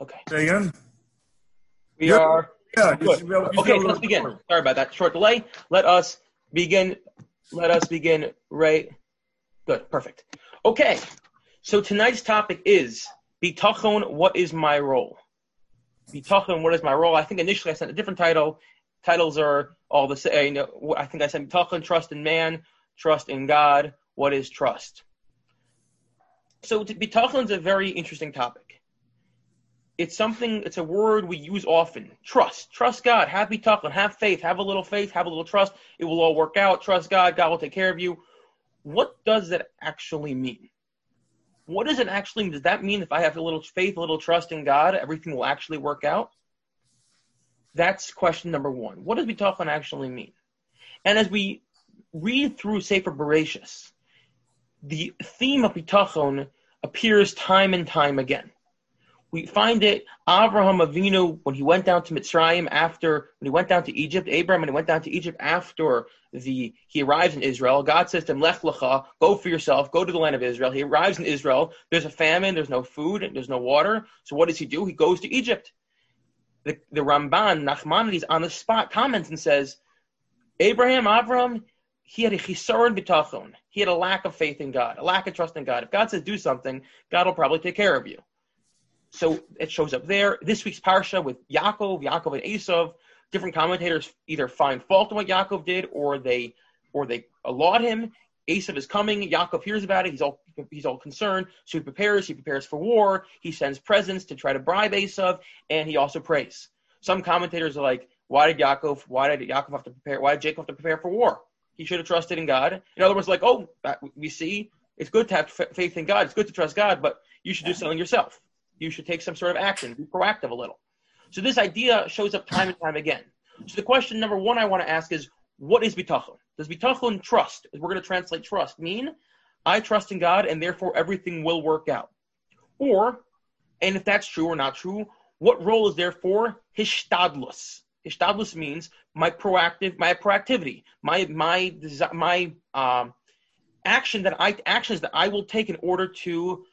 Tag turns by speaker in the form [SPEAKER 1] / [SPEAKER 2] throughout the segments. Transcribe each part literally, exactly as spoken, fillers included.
[SPEAKER 1] Okay.
[SPEAKER 2] Say again?
[SPEAKER 1] We
[SPEAKER 2] Yep.
[SPEAKER 1] are
[SPEAKER 2] Yeah.
[SPEAKER 1] good.
[SPEAKER 2] You should, you
[SPEAKER 1] Okay,
[SPEAKER 2] should
[SPEAKER 1] let's begin. Sorry about that short delay. Let us begin. Let us begin right. Good. Perfect. Okay. So tonight's topic is Bitachon, what is my role? Bitachon, what is my role? I think initially I sent a different title. Titles are all the same. You know, I think I sent Bitachon, trust in man, trust in God. What is trust? So Bitachon is a very interesting topic. It's something, it's a word we use often. Trust. Trust God. Have Bitachon. Have faith. Have a little faith. Have a little trust. It will all work out. Trust God. God will take care of you. What does that actually mean? What does it actually mean? Does that mean if I have a little faith, a little trust in God, everything will actually work out? That's question number one. What does Bitachon actually mean? And as we read through Sefer Bereshis, the theme of Bitachon appears time and time again. We find it, Avraham Avinu, when he went down to Mitzrayim after, when he went down to Egypt, Abraham, when he went down to Egypt after the, he arrives in Israel, God says to him, Lech lecha, go for yourself, go to the land of Israel. He arrives in Israel, there's a famine, there's no food, and there's no water. So what does he do? He goes to Egypt. The, the Ramban, Nachmanides, on the spot comments and says, Abraham, Avraham, he had a chisaron bitachon. He had a lack of faith in God, a lack of trust in God. If God says do something, God will probably take care of you. So it shows up there. This week's parsha with Yaakov, Yaakov and Esav. Different commentators either find fault in what Yaakov did, or they, or they laud him. Esav is coming. Yaakov hears about it. He's all, he's all concerned. So he prepares. He prepares for war. He sends presents to try to bribe Esav, and he also prays. Some commentators are like, "Why did Yaakov? Why did Yaakov have to prepare? Why did Jacob have to prepare for war? He should have trusted in God." In other words, like, "Oh, we see it's good to have faith in God. It's good to trust God, but you should do something yourself. You should take some sort of action, be proactive a little." So this idea shows up time and time again. So the question number one I want to ask is, what is bitachon? Does bitachon, trust, as we're going to translate trust, mean I trust in God and therefore everything will work out? Or, and if that's true or not true, what role is there for hishtadlus? Hishtadlus means my proactive, my proactivity, my my my um, action that I actions that I will take in order to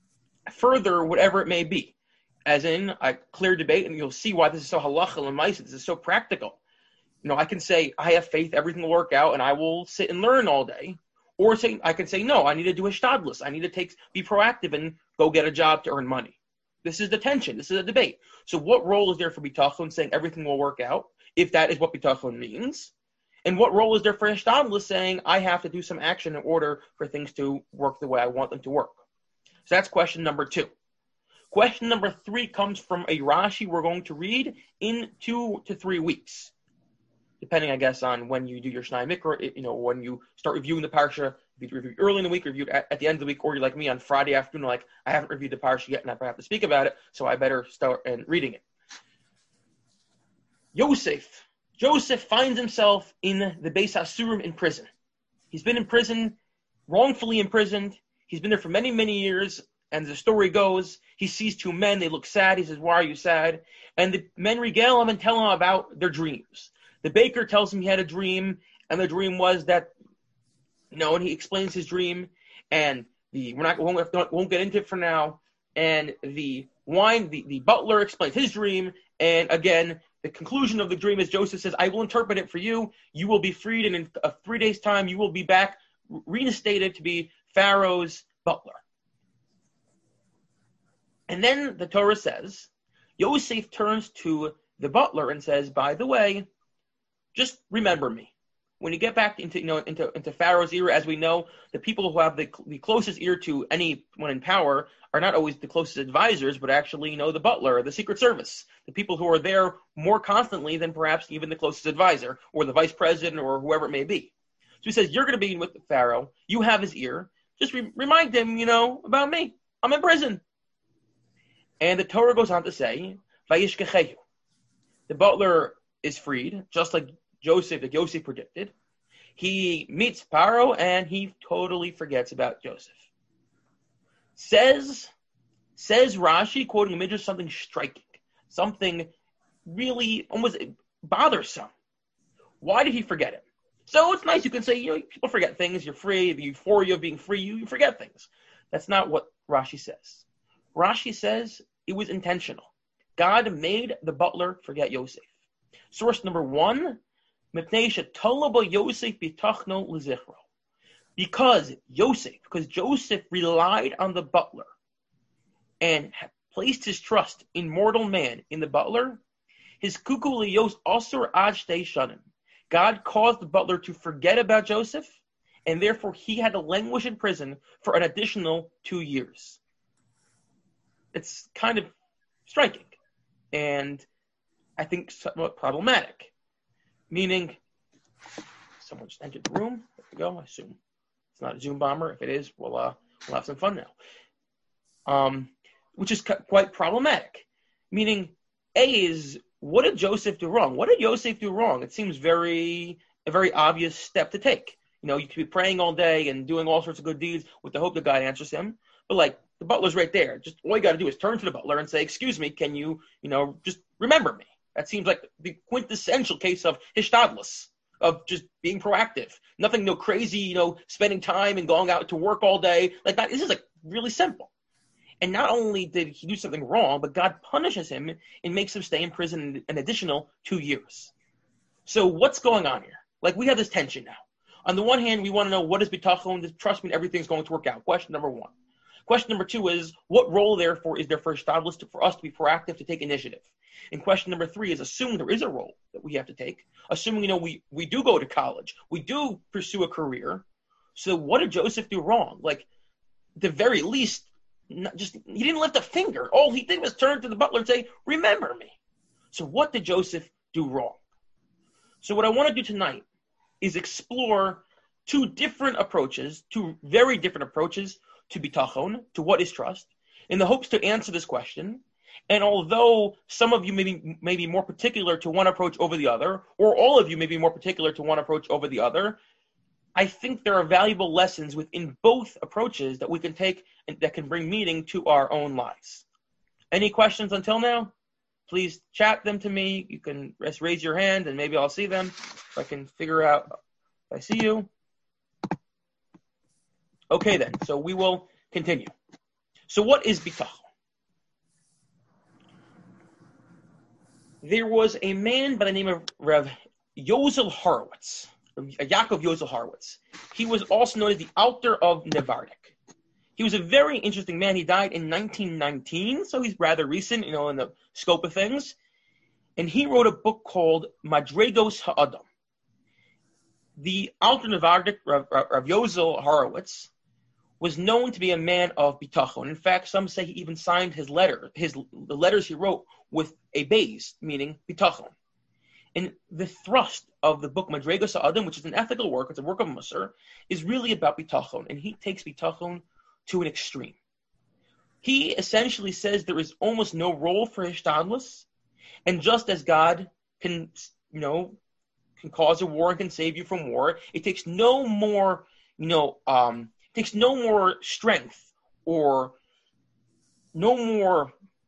[SPEAKER 1] further whatever it may be, as in a clear debate, and you'll see why this is so halacha and ma'aseh. This is so practical. You know, I can say I have faith, everything will work out, and I will sit and learn all day, or say I can say no, I need to do a hishtadlus. I need to take be proactive and go get a job to earn money. This is the tension. This is a debate. So, what role is there for bitachon, saying everything will work out, if that is what bitachon means, and what role is there for hishtadlus, saying I have to do some action in order for things to work the way I want them to work? So that's question number two. Question number three comes from a Rashi we're going to read in two to three weeks, depending, I guess, on when you do your Shnai Mikra, you know, when you start reviewing the Parsha. If you review early in the week, review at, at the end of the week, or you're like me on Friday afternoon, like, I haven't reviewed the Parsha yet and I have to speak about it, so I better start and reading it. Yosef. Joseph finds himself in the Beis Hasurim in prison. He's been in prison, wrongfully imprisoned. He's been there for many, many years, and the story goes, he sees two men, they look sad, he says, "Why are you sad?" And the men regale him and tell him about their dreams. The baker tells him he had a dream, and the dream was that, you know, and he explains his dream, and the we're not won't, won't get into it for now, and the wine, the, the butler explains his dream, and again, the conclusion of the dream is Joseph says, "I will interpret it for you, you will be freed, and in a three days' time, you will be back, reinstated to be Pharaoh's butler." And then the Torah says, Yosef turns to the butler and says, "By the way, just remember me. When you get back into, you know, into, into Pharaoh's ear, as we know, the people who have the, the closest ear to anyone in power are not always the closest advisors, but actually, you know, the butler, the Secret Service, the people who are there more constantly than perhaps even the closest advisor or the vice president or whoever it may be." So he says, "You're going to be with the Pharaoh. You have his ear. Just re- remind him, you know, about me. I'm in prison." And the Torah goes on to say, "Vayishkechehu." The butler is freed, just like Joseph, like Yosef predicted. He meets Pharaoh, and he totally forgets about Joseph. Says, says Rashi, quoting a midrash, something striking, something really almost bothersome. Why did he forget it? So it's nice, you can say, you know, people forget things, you're free, the euphoria of being free, you, you forget things. That's not what Rashi says. Rashi says it was intentional. God made the butler forget Yosef. Source number one, because Yosef, because Joseph relied on the butler and placed his trust in mortal man, in the butler, his kuku liyos asur ad shtei shanim. God caused the butler to forget about Joseph, and therefore he had to languish in prison for an additional two years. It's kind of striking, and I think somewhat problematic. Meaning, someone just entered the room. There we go. I assume it's not a Zoom bomber. If it is, we'll uh, we'll have some fun now. Um, which is cu- quite problematic. Meaning, A is, what did Joseph do wrong? What did Joseph do wrong? It seems very a very obvious step to take. You know, you could be praying all day and doing all sorts of good deeds with the hope that God answers him. But like, the butler's right there. Just all you got to do is turn to the butler and say, "Excuse me, can you, you know, just remember me?" That seems like the quintessential case of hishtadlus, of just being proactive. Nothing, no crazy, you know, spending time and going out to work all day. Like that, this is like really simple. And not only did he do something wrong, but God punishes him and makes him stay in prison an additional two years. So what's going on here? Like, we have this tension now. On the one hand, we want to know, what is bitachon? Trust me, everything's going to work out. Question number one. Question number two is, what role, therefore, is there for hishtadlus for us to be proactive, to take initiative? And question number three is, assume there is a role that we have to take, assuming, you know, we, we do go to college, we do pursue a career. So what did Joseph do wrong? Like, at the very least, not just he didn't lift a finger. All he did was turn to the butler and say, "Remember me." So what did Joseph do wrong? So what I want to do tonight is explore two different approaches, two very different approaches to bitachon, to what is trust, in the hopes to answer this question. And although some of you may be, may be more particular to one approach over the other, or all of you may be more particular to one approach over the other, I think there are valuable lessons within both approaches that we can take and that can bring meaning to our own lives. Any questions until now? Please chat them to me. You can just raise your hand and maybe I'll see them. If I can figure out if I see you. Okay then, so we will continue. So what is bitachon? There was a man by the name of Rav Yozel Horowitz, Yaakov Yozel Horowitz. He was also known as the Alter of Nevardik. He was a very interesting man. He died in nineteen nineteen, so he's rather recent, you know, in the scope of things. And he wrote a book called Madregos Ha'adam. The Alter Nevardik, Rav, Rav Yozel Horowitz, was known to be a man of bitachon. In fact, some say he even signed his letter, his the letters he wrote with a beis, meaning bitachon. And the thrust of the book Madregos Ha'adam, which is an ethical work, it's a work of Musar, is really about bitachon, and he takes bitachon to an extreme. He essentially says there is almost no role for hishtadlus, and just as God can, you know, can cause a war and can save you from war, it takes no more, you know, um, it takes no more strength or no more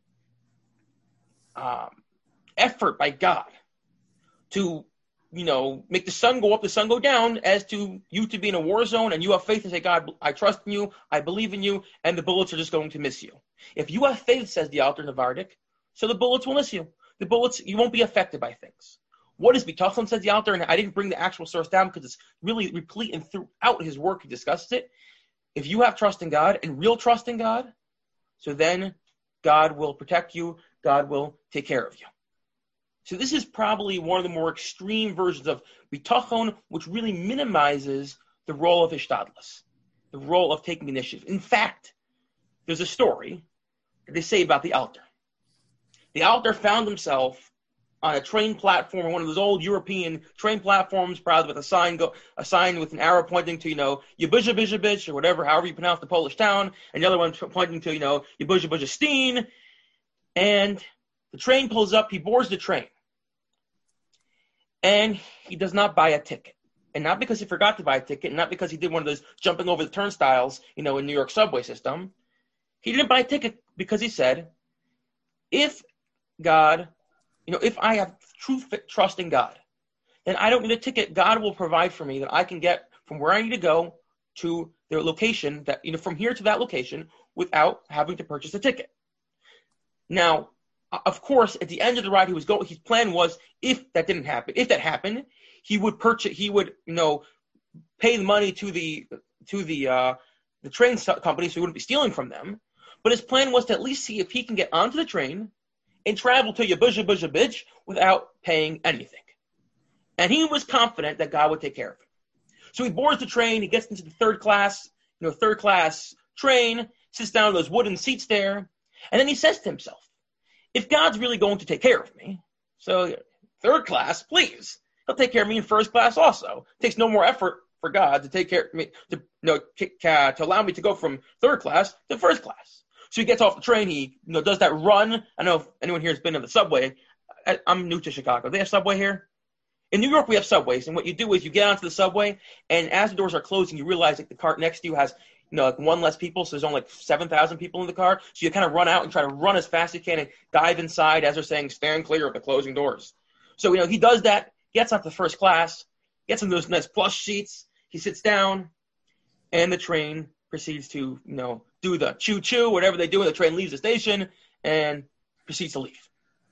[SPEAKER 1] um, effort by God to, you know, make the sun go up, the sun go down, as to you to be in a war zone and you have faith and say, "God, I trust in you, I believe in you," and the bullets are just going to miss you. If you have faith, says the Alter Nevardik, so the bullets will miss you. The bullets, you won't be affected by things. What is bitachon, says the Alter, and I didn't bring the actual source down because it's really replete, and throughout his work he discusses it. If you have trust in God and real trust in God, so then God will protect you, God will take care of you. So this is probably one of the more extreme versions of bitachon, which really minimizes the role of hishtadlus, the role of taking initiative. In fact, there's a story that they say about the Alter. The Alter found himself on a train platform, one of those old European train platforms, probably with a sign, go, a sign with an arrow pointing to, you know, Yebuzha or whatever, however you pronounce the Polish town, and the other one pointing to, you know, Yebuzha Steen. And the train pulls up, he boards the train. And he does not buy a ticket. And not because he forgot to buy a ticket, not because he did one of those jumping over the turnstiles, you know, in New York subway system. He didn't buy a ticket because he said, if God, you know, if I have true trust in God, then I don't need a ticket. God will provide for me that I can get from where I need to go to the location, that, you know, from here to that location without having to purchase a ticket. Now, of course, at the end of the ride, he was going. His plan was, if that didn't happen, if that happened, he would purchase. He would, you know, pay the money to the to the uh, the train company, so he wouldn't be stealing from them. But his plan was to at least see if he can get onto the train and travel to Yabuja Buja Bitch without paying anything. And he was confident that God would take care of him. So he boards the train. He gets into the third class, you know, third class train, sits down on those wooden seats there, and then he says to himself, if God's really going to take care of me, so third class, please, he'll take care of me in first class also. It takes no more effort for God to take care of me, to, you know, to allow me to go from third class to first class. So he gets off the train, he you know does that run. I don't know if anyone here has been to the subway. I, I'm new to Chicago. They have subway here? In New York, we have subways, and what you do is you get onto the subway, and as the doors are closing, you realize that the car next to you has you know, like one less people, so there's only like seven thousand people in the car. So you kind of run out and try to run as fast as you can and dive inside as they're saying, stand clear of the closing doors. So, you know, he does that, gets up to first class, gets in those nice plush seats, he sits down, and the train proceeds to, you know, do the choo-choo, whatever they do, and the train leaves the station and proceeds to leave.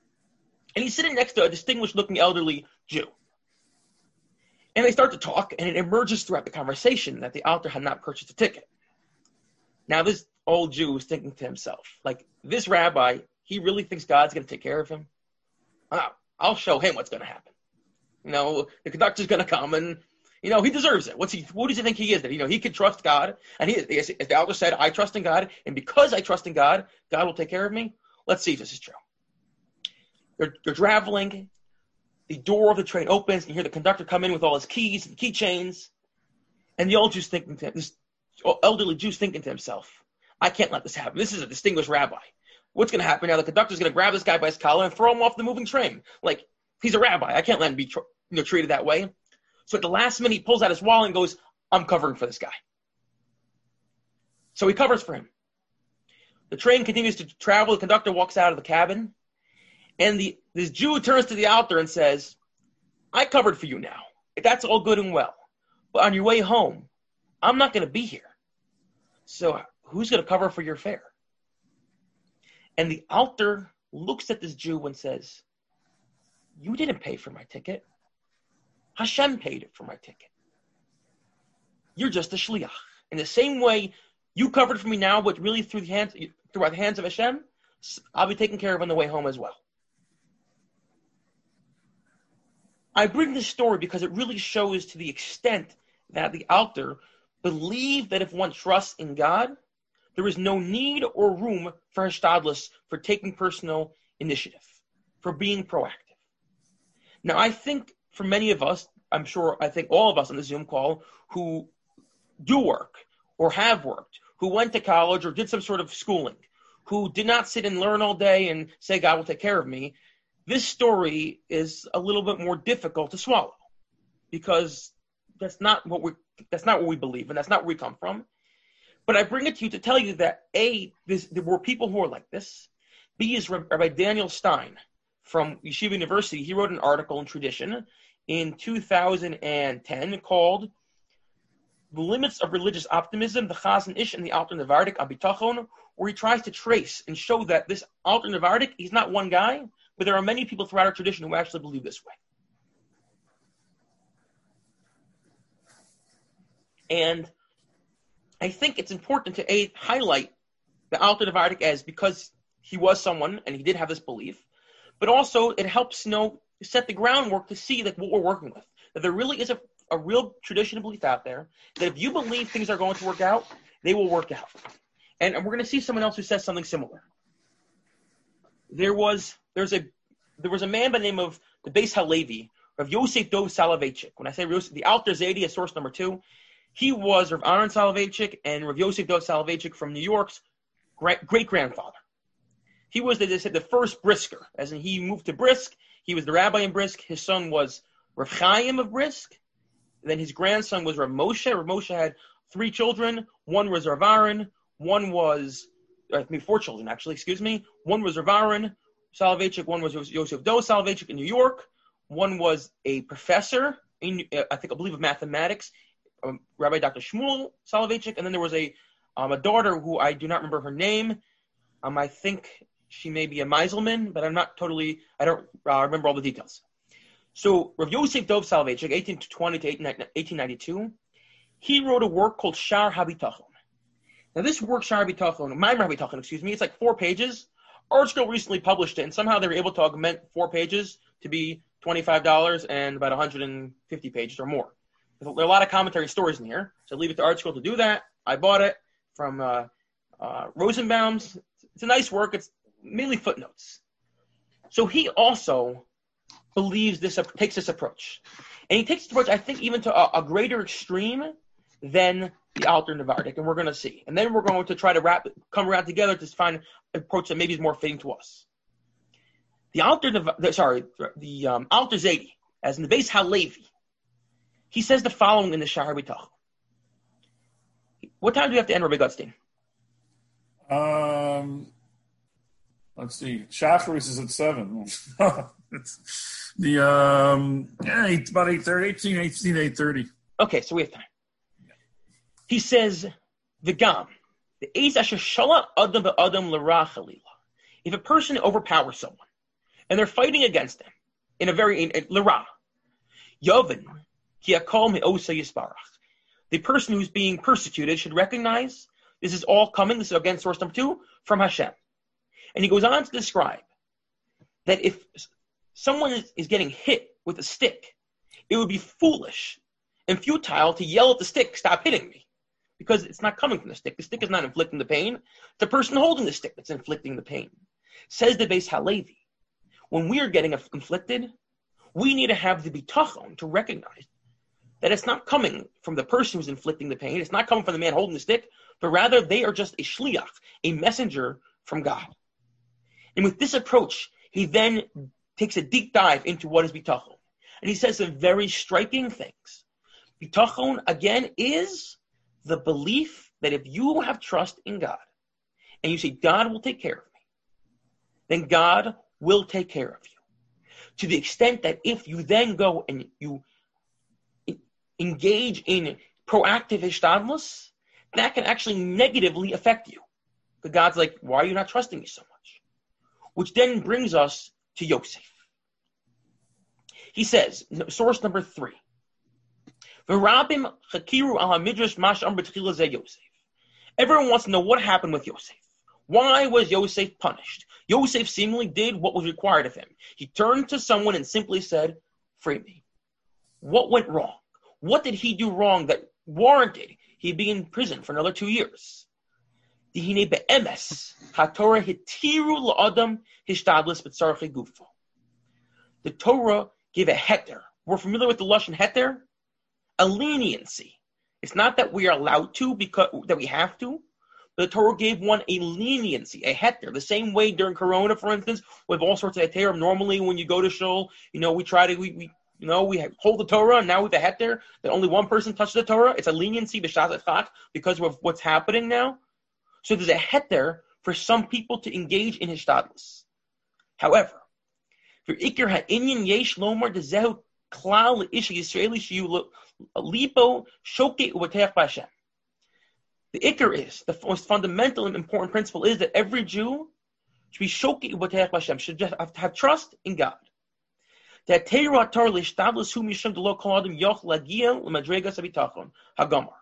[SPEAKER 1] And he's sitting next to a distinguished-looking elderly Jew. And they start to talk, and it emerges throughout the conversation that the Alter had not purchased a ticket. Now, this old Jew was thinking to himself, like, this rabbi, he really thinks God's going to take care of him? Oh, I'll show him what's going to happen. You know, the conductor's going to come, and, you know, he deserves it. What's he? What does he think he is? That, you know, he can trust God. And he, as the Alter said, I trust in God, and because I trust in God, God will take care of me. Let's see if this is true. They're, they're traveling. The door of the train opens, and you hear the conductor come in with all his keys and keychains. And the old Jew's thinking to this elderly Jew's thinking to himself, I can't let this happen. This is a distinguished rabbi. What's going to happen now? The conductor's going to grab this guy by his collar and throw him off the moving train. Like, he's a rabbi. I can't let him be tr- you know, treated that way. So at the last minute, he pulls out his wallet and goes, I'm covering for this guy. So he covers for him. The train continues to travel. The conductor walks out of the cabin. And the this Jew turns to the Alter and says, I covered for you now. That's all good and well. But on your way home, I'm not going to be here. So who's going to cover for your fare? And the Alter looks at this Jew and says, you didn't pay for my ticket. Hashem paid for my ticket. You're just a shliach. In the same way you covered for me now, but really through the hands, through the hands of Hashem, I'll be taken care of on the way home as well. I bring this story because it really shows to the extent that the Alter believed that if one trusts in God, there is no need or room for hishtadlus, for taking personal initiative, for being proactive. Now, I think for many of us, I'm sure, I think all of us on the Zoom call who do work or have worked, who went to college or did some sort of schooling, who did not sit and learn all day and say, God will take care of me, this story is a little bit more difficult to swallow because that's not what we that's not what we believe and that's not where we come from. But I bring it to you to tell you that A, this, there were people who are like this. B is Rabbi Daniel Stein from Yeshiva University. He wrote an article in Tradition in two thousand ten called The Limits of Religious Optimism, the Chazon Ish and the Alter Nevardik on Bitachon, where he tries to trace and show that this Alter Nevardik, he's not one guy, but there are many people throughout our tradition who actually believe this way. And I think it's important to a, highlight the Alter Nevardik as because he was someone and he did have this belief, but also it helps you know set the groundwork to see like what we're working with. That there really is a, a real tradition of belief out there that if you believe things are going to work out, they will work out. And, and we're going to see someone else who says something similar. There was there's a there was a man by the name of the Beis Halevi, Rav Yosef Dov Soloveitchik. When I say the Alter Zaydi is source number two, he was Rav Aaron Soloveitchik and Rav Yosef Dov Soloveitchik from New York's great grandfather. He was the, they said, the first Brisker, as in he moved to Brisk. He was the rabbi in Brisk. His son was Rav Chaim of Brisk. And then his grandson was Rav Moshe. Rav Moshe had three children. One was Rav Aaron. One was I mean, four children, actually, excuse me. One was Rav Aaron Soloveitchik, one was Yosef Dov Soloveitchik in New York, one was a professor, in, uh, I think, I believe, of mathematics, um, Rabbi Doctor Shmuel Soloveitchik, and then there was a um, a daughter who I do not remember her name. Um, I think she may be a Meiselman, but I'm not totally, I don't uh, remember all the details. So Rav Yosef Dov Soloveitchik, eighteen twenty to eighteen ninety-two, he wrote a work called Shar HaBitachon. Now this work, Shar HaBitachon, Maimer HaBitachon, excuse me, it's like four pages. ArtScroll recently published it, and somehow they were able to augment four pages to be twenty-five dollars and about one hundred fifty pages or more. There are a lot of commentary stories in here, so I leave it to ArtScroll to do that. I bought it from uh, uh, Rosenbaum's. It's a nice work. It's mainly footnotes. So he also believes this, takes this approach. And he takes this approach, I think, even to a, a greater extreme than the Alter Navardik, and we're going to see. And then we're going to try to wrap, come around together to find an approach that maybe is more fitting to us. The Alter, the, sorry, the um, Alter Zaidi, as in the Beis Halevi, he says the following in the Shar HaBitachon. What time do we have to end, Rabbi Gutstein?
[SPEAKER 2] Um, let's see. Shacharis is at seven. it's the um, yeah, it's about eight thirty, eighteen, eighteen, eight thirty.
[SPEAKER 1] Okay, so we have time. He says, "V'gam the eis asher shala adam ve'adam l'ra chalila." If a person overpowers someone and they're fighting against them in a very l'ra, yovin ki hakol me'osa yisbarach. The person who's being persecuted should recognize this is all coming. This is again source number two from Hashem, and he goes on to describe that if someone is, is getting hit with a stick, it would be foolish and futile to yell at the stick, "Stop hitting me," because it's not coming from the stick. The stick is not inflicting the pain. It's the person holding the stick that's inflicting the pain. Says the Beis Halevi, when we are getting inflicted, we need to have the bitachon to recognize that it's not coming from the person who's inflicting the pain. It's not coming from the man holding the stick, but rather they are just a shliach, a messenger from God. And with this approach, he then takes a deep dive into what is bitachon. And he says some very striking things. Bitachon, again, is the belief that if you have trust in God and you say, God will take care of me, then God will take care of you. To the extent that if you then go and you engage in proactive hishtadlus, that can actually negatively affect you. But God's like, why are you not trusting me so much? Which then brings us to Yosef. He says, source number three, V'rabim chakiru al hamidrash mash am b'tchila ze Yosef. Everyone wants to know what happened with Yosef. Why was Yosef punished? Yosef seemingly did what was required of him. He turned to someone and simply said, free me. What went wrong? What did he do wrong that warranted he be in prison for another two years? The Torah gave a heter. We're familiar with the lashon heter, a leniency. It's not that we are allowed to, because that we have to, but the Torah gave one a leniency, a heter. The same way during Corona, for instance, we have all sorts of heter. Normally, when you go to shul, you know, we try to we. we You know, we hold the Torah, and now with the heter, that only one person touched the Torah. It's a leniency b'shas echad because of what's happening now. So there's a heter for some people to engage in hishtadlus. However, for ikar ha'inyan yesh lomar dezehu klal ish Yisraeli shiyu lipo shoke uvateach b'Hashem. The ikar is, the most fundamental and important principle is that every Jew should be shoke uvateach b'Hashem, should just have, have trust in God. That Torah Torah lishtadlus hu mishum delo kol adam yoch lagia l'madregas habitachon hagamar.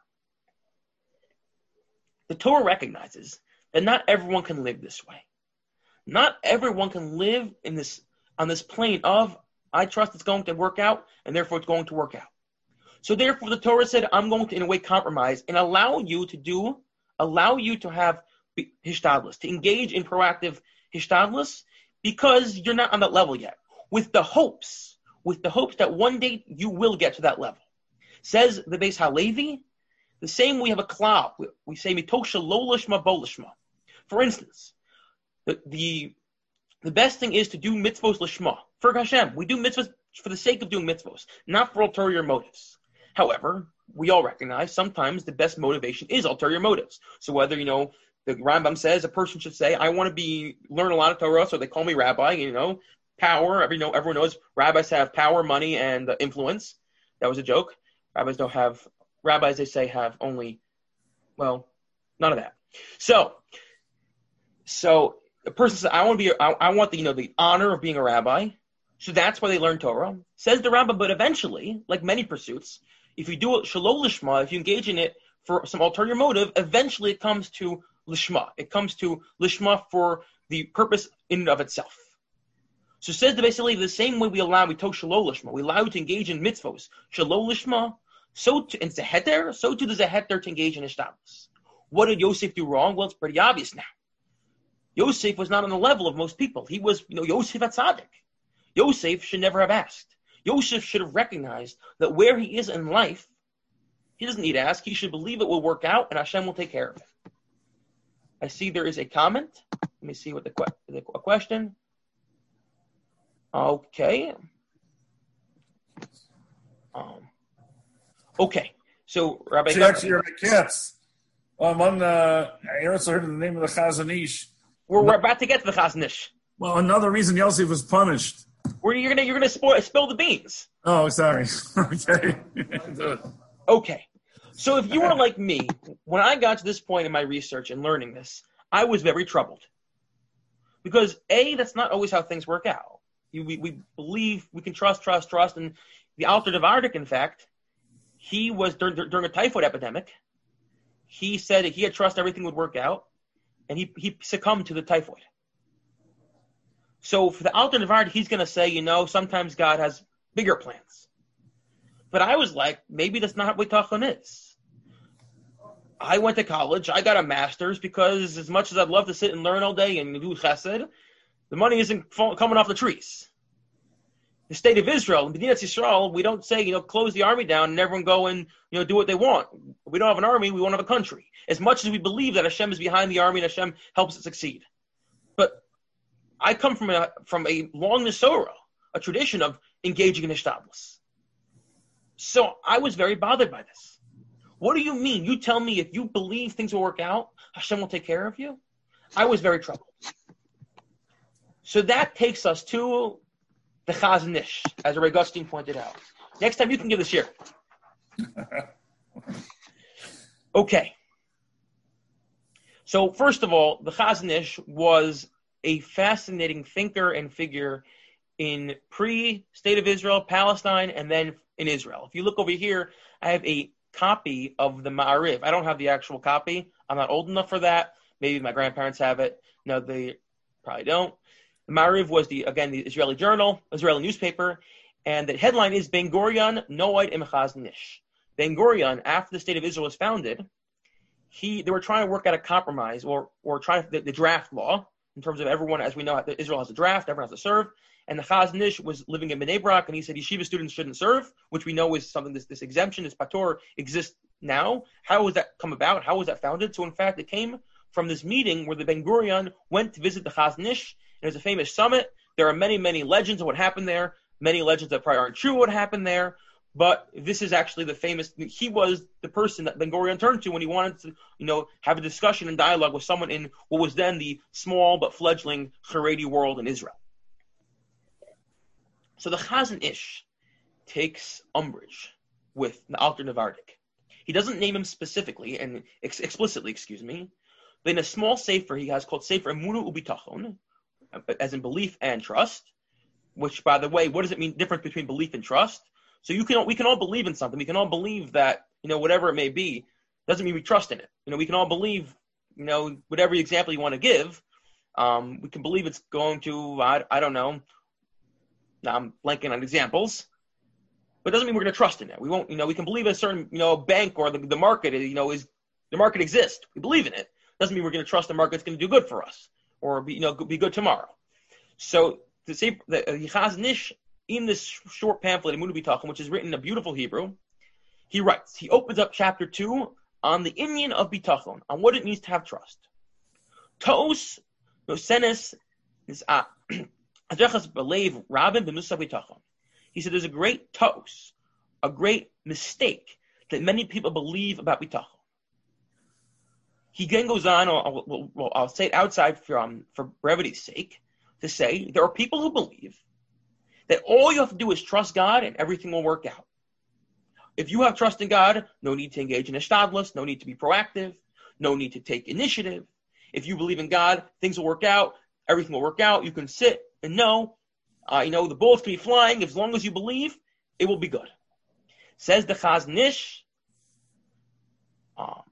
[SPEAKER 1] The Torah recognizes that not everyone can live this way. Not everyone can live in this on this plane of I trust it's going to work out, and therefore it's going to work out. So therefore, the Torah said, I'm going to in a way compromise and allow you to do, allow you to have hishtadlus, to engage in proactive hishtadlus, because you're not on that level yet. With the hopes, with the hopes that one day you will get to that level. Says the Beis Halevi, the same we have a klal. We, we say mitosha lo lishma bo lishma. For instance, the, the the best thing is to do mitzvos lishma. For Hashem, we do mitzvos for the sake of doing mitzvos, not for ulterior motives. However, we all recognize sometimes the best motivation is ulterior motives. So whether, you know, the Rambam says a person should say, I want to be learn a lot of Torah, so they call me rabbi, you know, power. Every, you know, everyone knows rabbis have power, money, and uh, influence. That was a joke. Rabbis don't have, rabbis, they say, have only, well, none of that. So, so a person says, I want to be, I, I want the, you know, the honor of being a rabbi. So that's why they learn Torah. Says the Rambam, but eventually, like many pursuits, if you do it shalom lishma, if you engage in it for some ulterior motive, eventually it comes to lishma. It comes to lishma for the purpose in and of itself. So says the basically the same way we allow, we talk shalom lishma, we allow you to engage in mitzvos, shalom lishma, so to, and it's a heter, so too there's a heter to engage in ishtabos. What did Yosef do wrong? Well, it's pretty obvious now. Yosef was not on the level of most people. He was, you know, Yosef HaTzadik. Yosef should never have asked. Yosef should have recognized that where he is in life, he doesn't need to ask. He should believe it will work out, and Hashem will take care of it. I see there is a comment. Let me see what the, que- the question. Okay. Um, okay. So, Rabbi...
[SPEAKER 2] See, actually, Rabbi Katz, um, on, uh, I also heard the name of the Chazon Ish.
[SPEAKER 1] We're, we're about to get to the Chazon Ish.
[SPEAKER 2] Well, another reason Yosef was punished.
[SPEAKER 1] Where you're gonna you're gonna spoil, spill the beans.
[SPEAKER 2] Oh, sorry. Okay.
[SPEAKER 1] Okay. So if you were like me, when I got to this point in my research and learning this, I was very troubled. Because A, that's not always how things work out. You, we, we believe we can trust, trust, trust, and the Alter Dvardik, in fact, he was during, during a typhoid epidemic. He said that he had trust everything would work out, and he he succumbed to the typhoid. So for the Alter Dvardik, he's going to say, you know, sometimes God has bigger plans. But I was like, maybe that's not what Bitachon is. I went to college. I got a master's because as much as I'd love to sit and learn all day and do chesed, the money isn't fall, coming off the trees. The state of Israel, in Medinat Yisrael, we don't say, you know, close the army down and everyone go and, you know, do what they want. We don't have an army. We won't have a country. As much as we believe that Hashem is behind the army and Hashem helps it succeed. But I come from a from a long Nesora, a tradition of engaging in ishtabos. So I was very bothered by this. What do you mean? You tell me if you believe things will work out, Hashem will take care of you? I was very troubled. So that takes us to the Chazon Ish, as Rabbi Gustin pointed out. Next time you can give the shir. Okay. So first of all, the Chazon Ish was a fascinating thinker and figure in pre-State of Israel, Palestine, and then in Israel. If you look over here, I have a copy of the Ma'ariv. I don't have the actual copy. I'm not old enough for that. Maybe my grandparents have it. No, they probably don't. The Ma'ariv was, the again, the Israeli journal, Israeli newspaper, and the headline is Ben Gurion Noed Im Chazon Ish. Ben Gurion, after the State of Israel was founded, he they were trying to work out a compromise, or or trying the, the draft law, in terms of everyone, as we know, Israel has a draft, everyone has to serve. And the Chazon Ish was living in Bnei Brak, and he said yeshiva students shouldn't serve, which we know is something, this, this exemption, this pator, exists now. How was that come about? How was that founded? So, in fact, it came from this meeting where the Ben Gurion went to visit the Chazon Ish. It was a famous summit. There are many, many legends of what happened there, many legends that probably aren't true what happened there. But this is actually the famous, he was the person that Ben Gurion turned to when he wanted to, you know, have a discussion and dialogue with someone in what was then the small but fledgling Haredi world in Israel. So the Chazon Ish takes umbrage with the Alter Dvardik. He doesn't name him specifically and ex- explicitly, excuse me. But in a small sefer he has called Sefer Emunah Ubitachon, as in belief and trust. Which, by the way, what does it mean? Difference between belief and trust? So you can we can all believe in something. We can all believe that, you know, whatever it may be, doesn't mean we trust in it. You know, we can all believe, you know, whatever example you want to give. Um, we can believe it's going to, I, I don't know. Now I'm blanking on examples, but it doesn't mean we're going to trust in it. We won't, you know, we can believe in a certain, you know, bank or the, the market, you know, is the market exists. We believe in it. Doesn't mean we're going to trust the market's going to do good for us or be, you know, be good tomorrow. So to say that uh, Chazon Ish, in this short pamphlet, Emunah Ubitachon, which is written in a beautiful Hebrew, he writes, he opens up chapter two on the inyan of Bitachon, on what it means to have trust. Tos, nosenes, is adrechas belev rabin b'musar Bitachon. He said there's a great tos, a great mistake that many people believe about Bitachon. He then goes on, I'll, I'll, I'll, I'll say it outside for, um, for brevity's sake, to say there are people who believe that all you have to do is trust God and everything will work out. If you have trust in God, no need to engage in ishtadlus, no need to be proactive, no need to take initiative. If you believe in God, things will work out. everything will work out. You can sit and know, uh, you know, the bullets can be flying. As long as you believe, it will be good. Says the Chazon Ish. Um,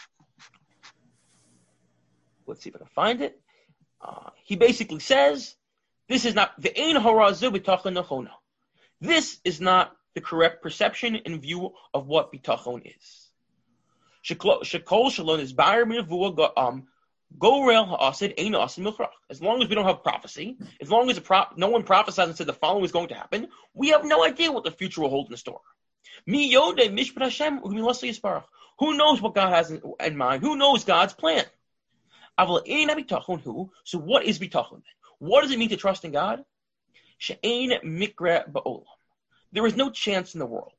[SPEAKER 1] let's see if I can find it. Uh, he basically says, this is not the ein harazu bitachon nechona. This is not the correct perception and view of what bitachon is. Shekol shalon is bar minavua um gorel haasid ein asid milchrach. As long as we don't have prophecy, as long as a pro- no one prophesies and said the following is going to happen, we have no idea what the future will hold in store. Mi yodei mishpat Hashem u'milasei yisparach. Who knows what God has in, in mind? Who knows God's plan? So what is bitachon then? What does it mean to trust in God? She'ein mikra ba'olam. There is no chance in the world.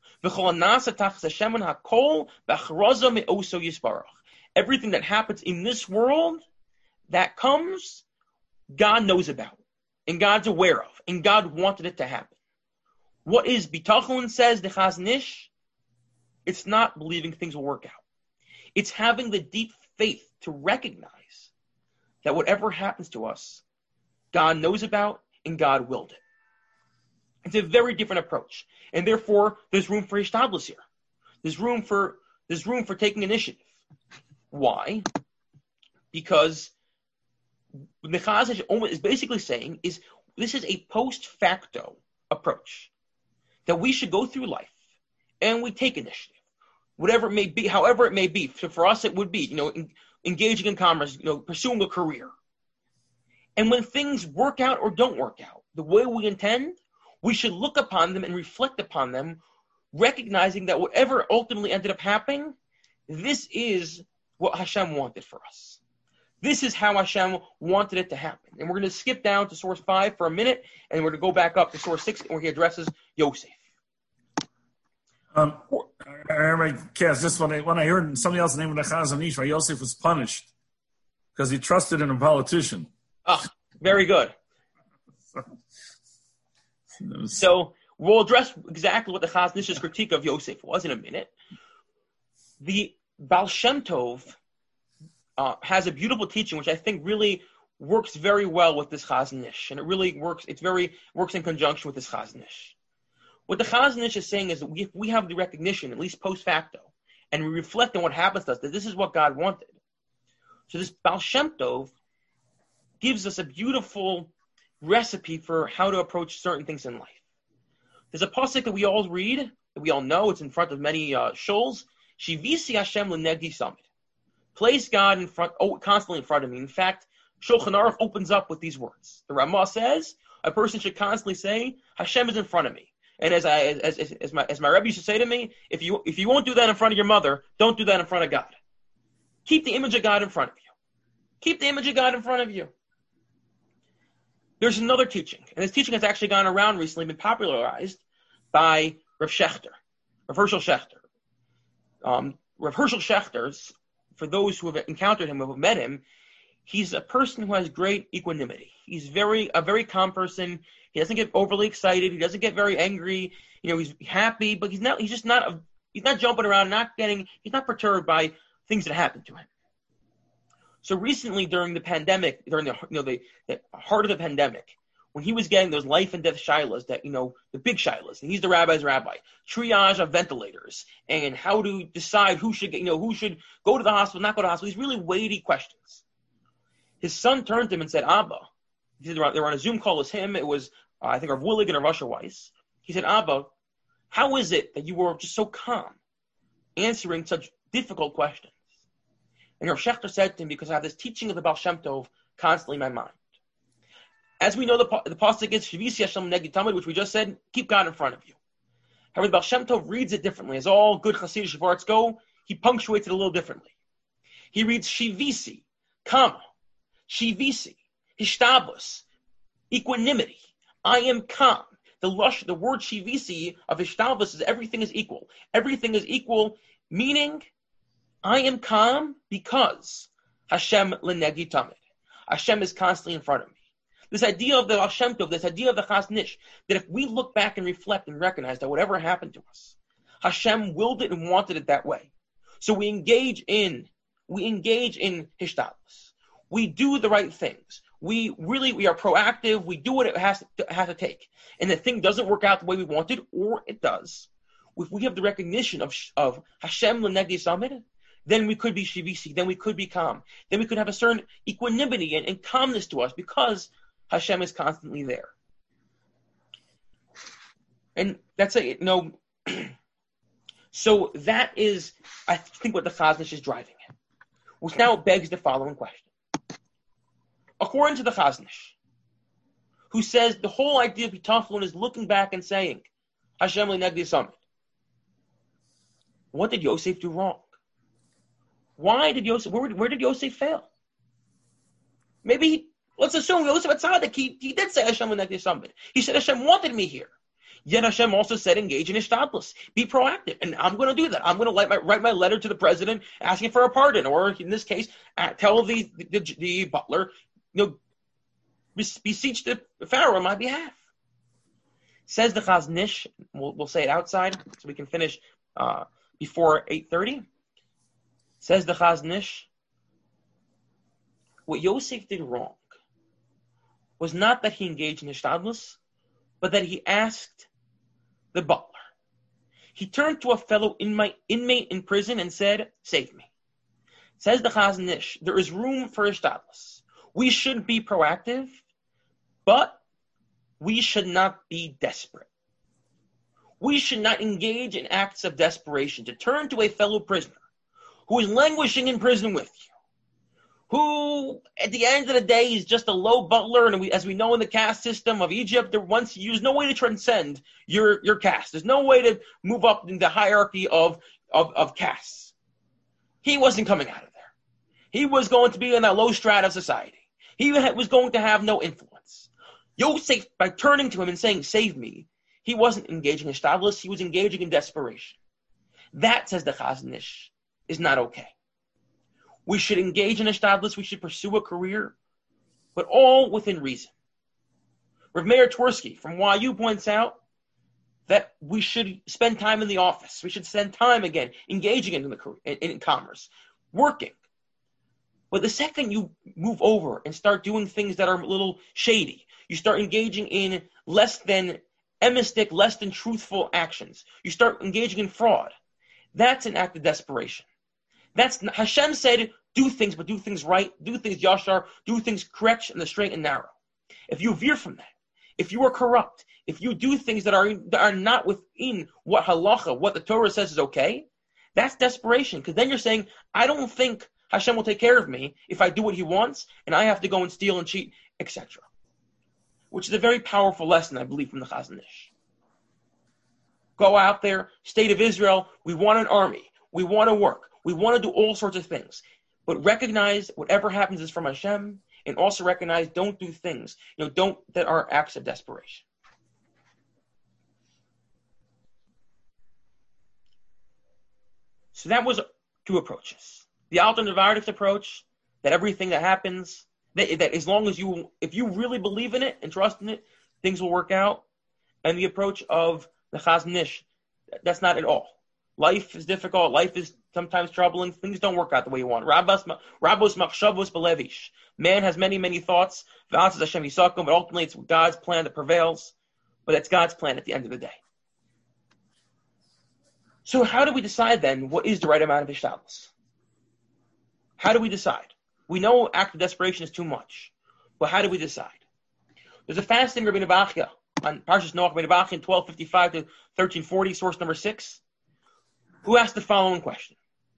[SPEAKER 1] Everything that happens in this world that comes, God knows about, and God's aware of, and God wanted it to happen. What is bitachon, says the Chazon Ish? It's not believing things will work out. It's having the deep faith to recognize that whatever happens to us, God knows about and God willed it. It's a very different approach, and therefore there's room for hishtadlus here. There's room for there's room for taking initiative. Why? Because the Chazon Ish is basically saying is this is a post facto approach that we should go through life and we take initiative, whatever it may be, however it may be. So for us, it would be you know in, engaging in commerce, you know, pursuing a career. And when things work out or don't work out the way we intend, we should look upon them and reflect upon them, recognizing that whatever ultimately ended up happening, this is what Hashem wanted for us. This is how Hashem wanted it to happen. And we're going to skip down to source five for a minute, and we're going to go back up to source six, where he addresses Yosef.
[SPEAKER 2] Um, I remember, Cass, just when I, when I heard somebody else name of the Chazon Ish, why Yosef was punished because he trusted in a politician.
[SPEAKER 1] Ah, very good. So we'll address exactly what the Chazon Ish's critique of Yosef was in a minute. The Baal Shem Tov uh, has a beautiful teaching, which I think really works very well with this Chazon Ish, and it really works. It's very works in conjunction with this Chazon Ish. What the Chazon Ish is saying is that we, if we have the recognition, at least post facto, and we reflect on what happens to us, that this is what God wanted. So this Baal Shem Tov gives us a beautiful recipe for how to approach certain things in life. There's a pasuk that we all read, that we all know, it's in front of many uh, shuls. Shivisi Hashem l'negdi summit. Place God in front, oh, constantly in front of me. In fact, Shulchan Aruch opens up with these words. The Ramah says a person should constantly say, Hashem is in front of me. And as I, as, as, as my, as my Rebbe used to say to me, if you, if you won't do that in front of your mother, don't do that in front of God. Keep the image of God in front of you. Keep the image of God in front of you. There's another teaching, and this teaching has actually gone around recently, been popularized by Rav Shechter, Rav Hershel Shechter. Um, Rav Hershel Shechter, for those who have encountered him, who have met him, he's a person who has great equanimity. He's very a very calm person. He doesn't get overly excited. He doesn't get very angry. You know, he's happy, but he's not. He's just not. A, he's not jumping around, not getting. He's not perturbed by things that happen to him. So recently, during the pandemic, during the you know the, the heart of the pandemic, when he was getting those life and death shilas, that you know the big shilas, and he's the rabbi's rabbi, triage of ventilators, and how to decide who should get, you know who should go to the hospital, not go to the hospital. These really weighty questions. His son turned to him and said, "Abba," they were on a Zoom call with him. It was uh, I think Rav Willig and Rav Asher Weiss. He said, "Abba, how is it that you were just so calm, answering such difficult questions?" And Rav Shechter said to him, because I have this teaching of the Baal Shem Tov constantly in my mind. As we know, the, the pasuk is Shivisi Hashem Negi Tamid, which we just said, keep God in front of you. However, the Baal Shem Tov reads it differently. As all good Hasidic Shvarts go, he punctuates it a little differently. He reads Shivisi, comma, Shivisi, Hishtabus, equanimity. I am calm. The lush, the word Shivisi of Hishtabus is everything is equal. Everything is equal, meaning I am calm because Hashem l'negi tamid. Hashem is constantly in front of me. This idea of the Baal Shem Tov, this idea of the Chazon Ish, that if we look back and reflect and recognize that whatever happened to us, Hashem willed it and wanted it that way. So we engage in, we engage in hishtadlus. We do the right things. We really, we are proactive. We do what it has to, it has to take. And the thing doesn't work out the way we wanted, or it does. If we have the recognition of, of Hashem l'negdi samid, then we could be shivisi, then we could be calm. Then we could have a certain equanimity and, and calmness to us because Hashem is constantly there. And that's it. You know, so that is, I think, what the Chazon Ish is driving at. Which now begs the following question. According to the Chazon Ish, who says the whole idea of bitachon is looking back and saying, Hashem l'negdi samid. What did Yosef do wrong? Why did Yosef, where, where did Yosef fail? Maybe, he, let's assume Yosef Atzadik, he, he did say Hashem l'negdi samid. He said Hashem wanted me here. Yet Hashem also said engage in ishtadlus, be proactive. And I'm going to do that. I'm going to write my, write my letter to the president asking for a pardon. Or in this case, uh, tell the, the, the butler, you know, beseech the Pharaoh on my behalf. Says the Chazon Ish, we'll, we'll say it outside so we can finish uh, before eight thirty. Says the Chazon Ish, what Yosef did wrong was not that he engaged in ishtadlus, but that he asked the butler. He turned to a fellow inmate, inmate in prison and said, save me. Says the Chazon Ish, there is room for ishtadlus. We should be proactive, but we should not be desperate. We should not engage in acts of desperation to turn to a fellow prisoner who is languishing in prison with you, who at the end of the day is just a low butler, and we, as we know in the caste system of Egypt, there once there's no way to transcend your, your caste. There's no way to move up in the hierarchy of, of, of castes. He wasn't coming out of there. He was going to be in that low strata of society. He was going to have no influence. Yosef, by turning to him and saying, save me, he wasn't engaging in ishtadlus, he was engaging in desperation. That, says the Chazon Ish, is not okay. We should engage in ishtadlus, we should pursue a career, but all within reason. Rav Meir Twersky from Y U points out that we should spend time in the office. We should spend time, again, engaging in, the career, in, in commerce, working. But the second you move over and start doing things that are a little shady, you start engaging in less than emistic, less than truthful actions, you start engaging in fraud, that's an act of desperation. That's Hashem said, do things, but do things right, do things yashar, do things correct and the straight and narrow. If you veer from that, if you are corrupt, if you do things that are that are not within what halacha, what the Torah says is okay, that's desperation. Because then you're saying, I don't think Hashem will take care of me if I do what He wants, and I have to go and steal and cheat, et cetera. Which is a very powerful lesson, I believe, from the Chazon Ish. Go out there, State of Israel, we want an army, we want to work, we want to do all sorts of things, but recognize whatever happens is from Hashem, and also recognize don't do things, you know, don't that are acts of desperation. So that was two approaches. The alternative Ardict approach, that everything that happens, that, that as long as you, if you really believe in it and trust in it, things will work out. And the approach of the Chazon Ish, that's not at all. Life is difficult. Life is sometimes troubling. Things don't work out the way you want. Rabos machshavos belevish. Man has many, many thoughts. But ultimately it's God's plan that prevails. But it's God's plan at the end of the day. So how do we decide then what is the right amount of ishtadlus? How do we decide? We know act of desperation is too much. But how do we decide? There's a fasting Rabbi Bachya on Parshas Noach, Rabbi Bachya in twelve fifty-five to thirteen forty, source number six, who asked the following question.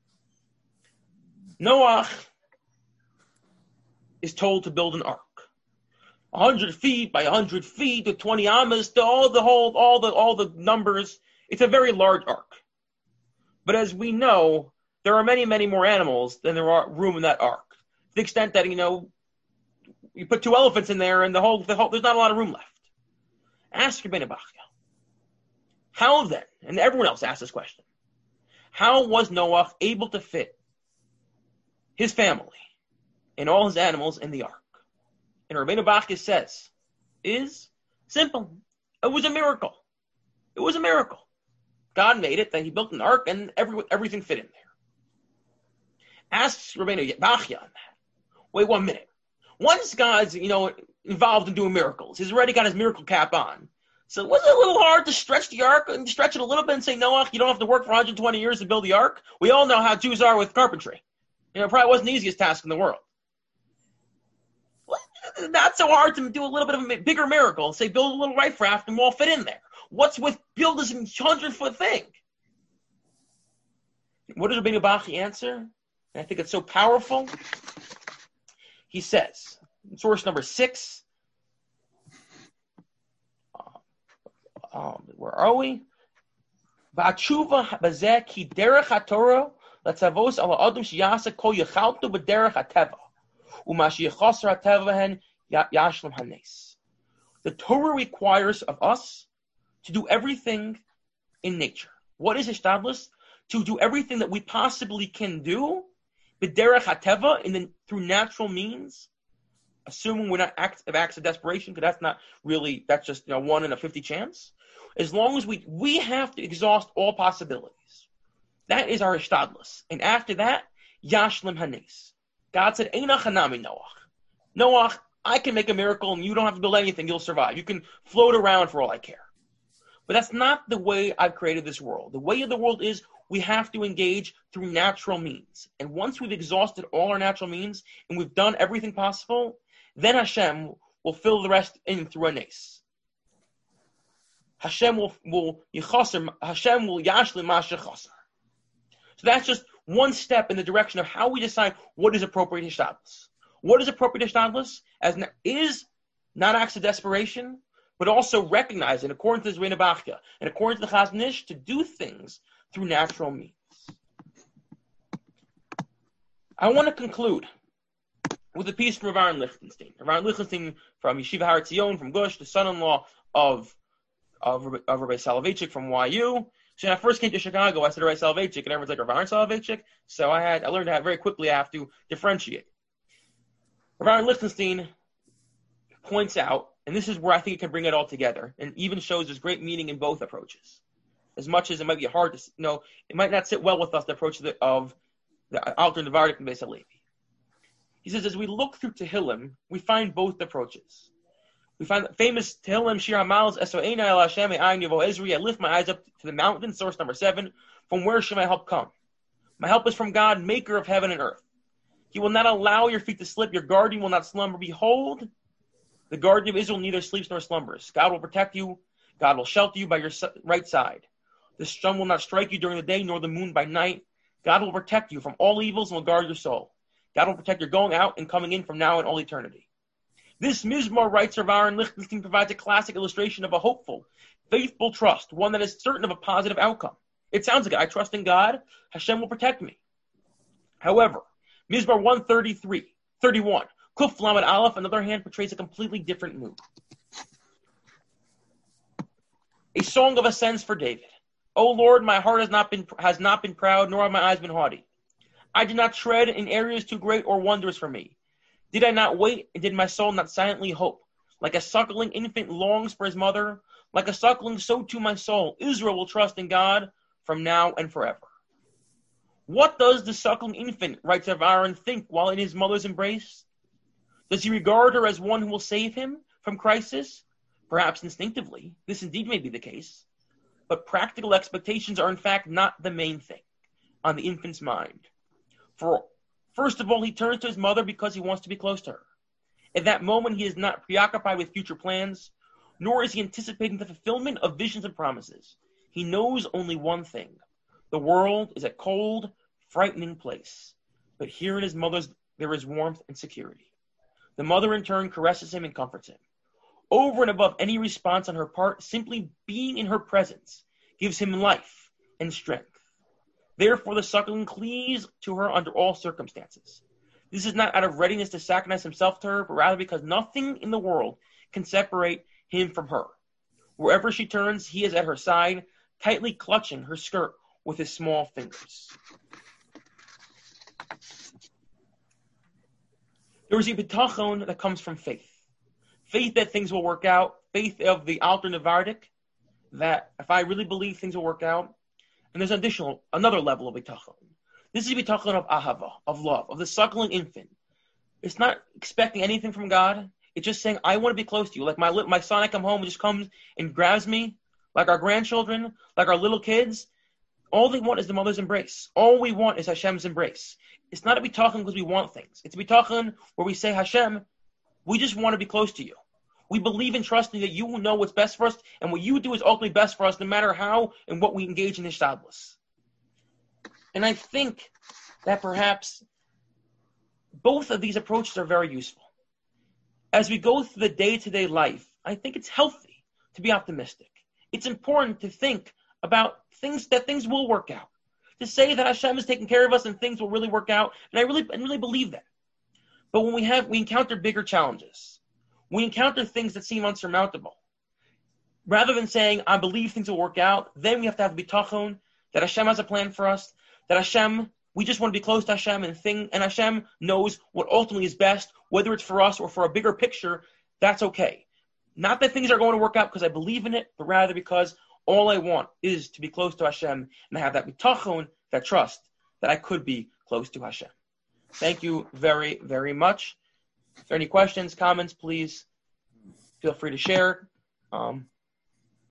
[SPEAKER 1] Noach is told to build an ark. one hundred feet by one hundred feet to twenty amas to all the whole, all the, all the numbers. It's a very large ark. But as we know, there are many, many more animals than there are room in that ark. To the extent that, you know, you put two elephants in there and the whole, the whole there's not a lot of room left. Ask Rabbeinu Bachya, how then, and everyone else asked this question, how was Noach able to fit his family and all his animals in the ark? And Rabbeinu Bachya says, is simple. It was a miracle. It was a miracle. God made it, that He built an ark, and every, everything fit in there. Asks Rabbeinu Bachya on that. Wait one minute. Once God's, you know, involved in doing miracles, he's already got his miracle cap on. So was it a little hard to stretch the ark and stretch it a little bit and say, Noah, you don't have to work for one hundred twenty years to build the ark? We all know how Jews are with carpentry. You know, it probably wasn't the easiest task in the world. Not so hard to do a little bit of a bigger miracle. Say, build a little rife raft and we'll all fit in there. What's with build this hundred-foot thing? What does Rabbeinu Bachya answer? And I think it's so powerful. He says, source number six, um, where are we? Ba'atshuva bazeh ki derech haTorah latzavos ala adam sheyasa kol yechaltu b'derech hateva u'ma sheyichasar hateva hen yashlam hanes. The Torah requires of us to do everything in nature. What is Hishtadlus? To do everything that we possibly can do, b'derech hateva, in the, through natural means, assuming we're not acts of acts of desperation, because that's not really, that's just, you know, one in a fifty chance. As long as we, we have to exhaust all possibilities. That is our Hishtadlus. And after that, yashlim hanes. God said, Eina chanami Noach. Noach, I can make a miracle and you don't have to build anything, you'll survive. You can float around for all I care. But that's not the way I've created this world. The way of the world is we have to engage through natural means. And once we've exhausted all our natural means and we've done everything possible, then Hashem will fill the rest in through a nace. Hashem will will yichasar, Hashem will yashlim masha chasar. So that's just one step in the direction of how we decide what is appropriate hishtadlus. What is appropriate hishtadlus? As na- is not acts of desperation, but also recognizing, according to the Rabbeinu Bachya and according to the Chazon Ish, to do things through natural means. I want to conclude with a piece from Rav Aaron Lichtenstein. Rav Aaron Lichtenstein from Yeshiva Har Tzion, from Gush, the son-in-law of of, of Rabbi Soloveitchik from Y U. So when I first came to Chicago, I said Rabbi Soloveitchik, and everyone's like, Rav Aaron Soloveitchik? So I had I learned how very quickly I have to differentiate. Rav Aaron Lichtenstein points out, and this is where I think it can bring it all together, and even shows there's great meaning in both approaches. As much as it might be hard to you know, it might not sit well with us, the approach of the, of the Alter Nevardik and Beis Halevi. He says, as we look through Tehillim, we find both approaches. We find the famous Tehillim Shir HaMalos, Eso'ena El Hashem E'ayin Yavo Ezri, I lift my eyes up to the mountain, source number seven, from where shall my help come? My help is from God, maker of heaven and earth. He will not allow your feet to slip, your guardian will not slumber. Behold, the guardian of Israel neither sleeps nor slumbers. God will protect you, God will shelter you by your right side. The sun will not strike you during the day, nor the moon by night. God will protect you from all evils and will guard your soul. God will protect your going out and coming in from now and all eternity. This Mizmor, writes Rav Aaron Lichtenstein, provides a classic illustration of a hopeful, faithful trust, one that is certain of a positive outcome. It sounds like I trust in God, Hashem will protect me. However, Mizmor one thirty-three, thirty-one, Kuf Lamed Aleph, on the other hand, portrays a completely different mood. A song of ascents for David. O Lord, my heart has not been has not been proud, nor have my eyes been haughty. I did not tread in areas too great or wondrous for me. Did I not wait, and did my soul not silently hope? Like a suckling infant longs for his mother, like a suckling, so too my soul. Israel will trust in God from now and forever. What does the suckling infant, writes Rav Aaron, think while in his mother's embrace? Does he regard her as one who will save him from crisis? Perhaps instinctively, this indeed may be the case. But practical expectations are in fact not the main thing on the infant's mind. For first of all, he turns to his mother because he wants to be close to her. At that moment, he is not preoccupied with future plans, nor is he anticipating the fulfillment of visions and promises. He knows only one thing. The world is a cold, frightening place. But here in his mother's, there is warmth and security. The mother in turn caresses him and comforts him. Over and above any response on her part, simply being in her presence gives him life and strength. Therefore, the suckling cleaves to her under all circumstances. This is not out of readiness to sacrifice himself to her, but rather because nothing in the world can separate him from her. Wherever she turns, he is at her side, tightly clutching her skirt with his small fingers. There is a bitachon that comes from faith. Faith that things will work out. Faith of the Alter Nevardik, that if I really believe things will work out. And there's an additional, another level of bitachon. This is bitachon of ahava, of love, of the suckling infant. It's not expecting anything from God. It's just saying, I want to be close to you. Like my my son, I come home and just comes and grabs me, like our grandchildren, like our little kids. All they want is the mother's embrace. All we want is Hashem's embrace. It's not to be talking because we want things. It's to be talking where we say, Hashem, we just want to be close to you. We believe and trusting that you will know what's best for us, and what you do is ultimately best for us, no matter how and what we engage in Hishtadlus. And I think that perhaps both of these approaches are very useful. As we go through the day-to-day life, I think it's healthy to be optimistic. It's important to think about things that things will work out. To say that Hashem is taking care of us and things will really work out, and I really, I really believe that. But when we have, we encounter bigger challenges. We encounter things that seem unsurmountable. Rather than saying, I believe things will work out, then we have to have bitachon, that Hashem has a plan for us, that Hashem, we just want to be close to Hashem, and thing, and Hashem knows what ultimately is best, whether it's for us or for a bigger picture, that's okay. Not that things are going to work out because I believe in it, but rather because all I want is to be close to Hashem and have that bitachon, that trust, that I could be close to Hashem. Thank you very, very much. If there are any questions, comments, please feel free to share. Um,